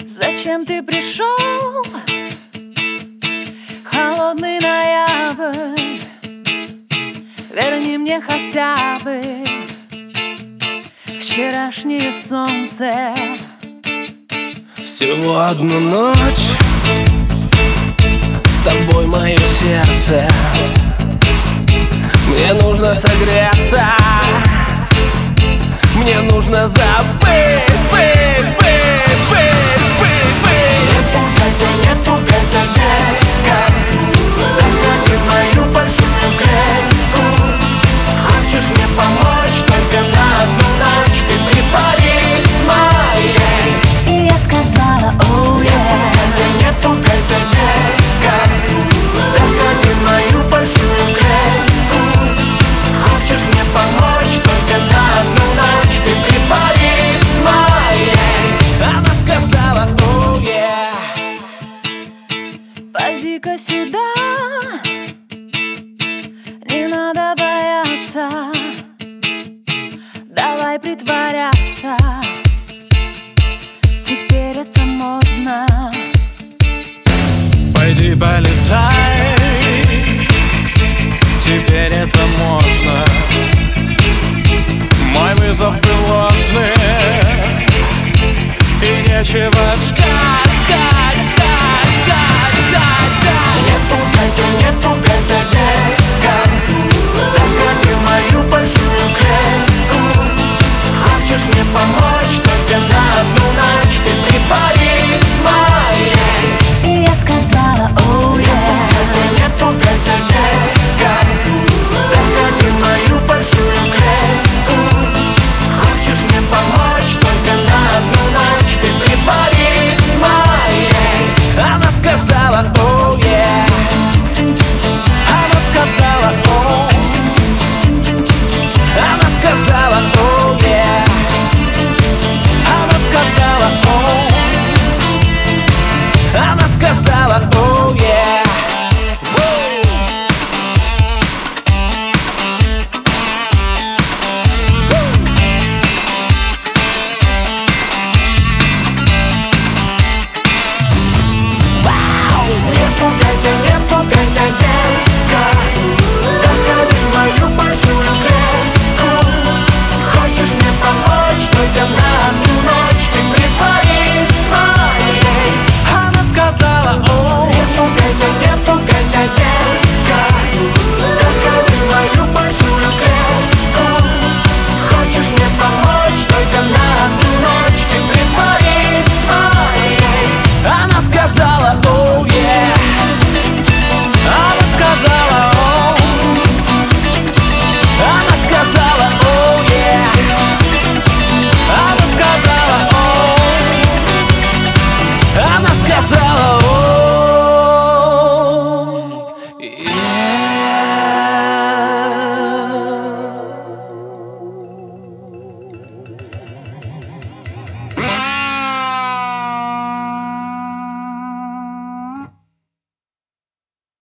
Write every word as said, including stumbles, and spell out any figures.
Зачем ты пришел? Холодный ноябрь, верни мне хотя бы вчерашнее солнце. Всего одну ночь с тобой мое сердце. Мне нужно согреться, мне нужно забыть, быть, быть, быть, быть, быть. Не пугайся, не пугайся, детка, заходи в мою большую клетку. Хочешь мне помочь только на одну ночь, ты притворись моей. И я сказала, оу, Не пугайся, не пугайся, детка, заходи в мою большую клетку. Хочешь мне помочь только на одну ночь, ты притворись моей. Она сказала, оу, yeah. пойди-ка сюда, не надо бояться, давай притворяться, теперь это модно. Пойди полетай, теперь это можно. Мой вызов был ложный, и нечего ждать, ждать, ждать, ждать, ждать, ждать. Не пугайся, не пугайся, детка, заходи в мою большую клетку. Хочешь мне помочь только на одну ночь, ты притворись.